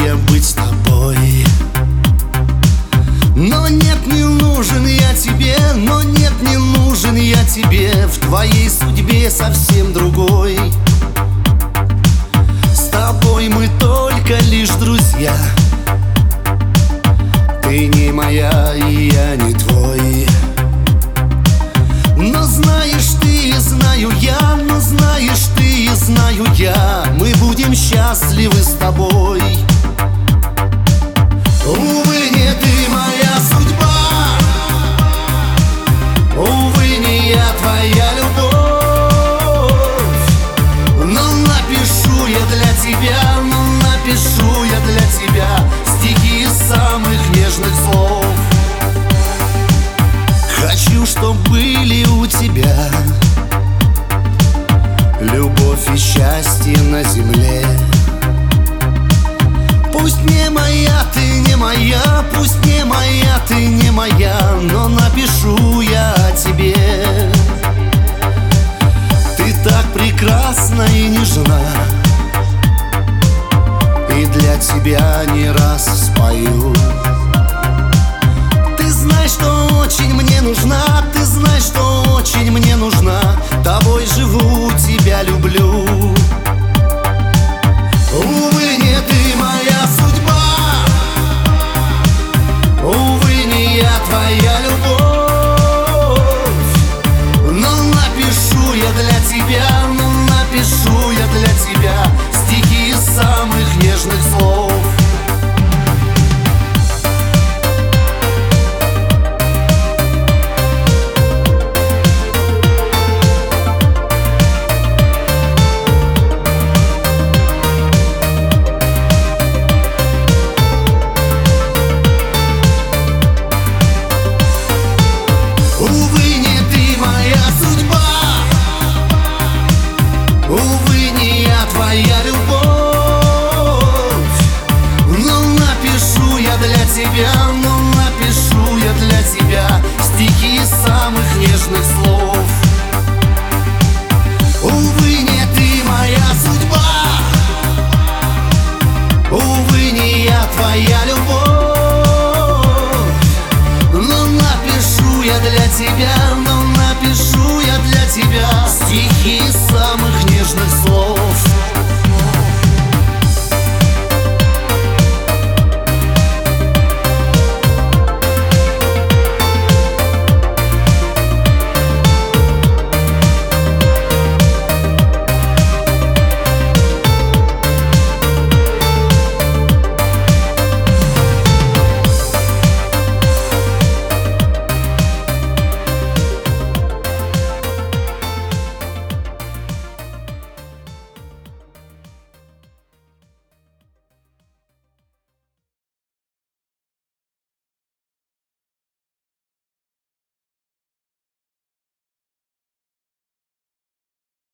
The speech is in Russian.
я быть с тобой. Но нет, не нужен я тебе, но нет, не нужен я тебе. В твоей судьбе совсем другой. С тобой мы только лишь друзья. Ты не моя, и я не твой. Но знаешь ты, и знаю я, но знаешь ты, и знаю я, мы будем счастливы с тобой. Увы, не ты моя судьба, увы, не я твоя любовь. Но напишу я для тебя, но напишу я для тебя стихи из самых нежных слов. Хочу, чтоб были у тебя любовь и счастье на земле. Пусть не моя, ты не моя, пусть не моя, ты не моя, но напишу я о тебе. Ты так прекрасна и нежна, и для тебя не раз спою. Ты знаешь, что очень мне нужна, ты знаешь, что очень мне нужна. Тобой живу, тебя люблю. Увы, не ты моя судьба, увы, не я твоя любовь. Но напишу я для тебя, но напишу я для тебя стихи из самых нежных слов. Увы, не я твоя любовь. Но напишу я для тебя, но напишу я для тебя стихи из самых нежных слов. Увы, не ты моя судьба, увы, не я твоя любовь. Но напишу я для тебя, но напишу я для тебя стихи из самых нежных слов.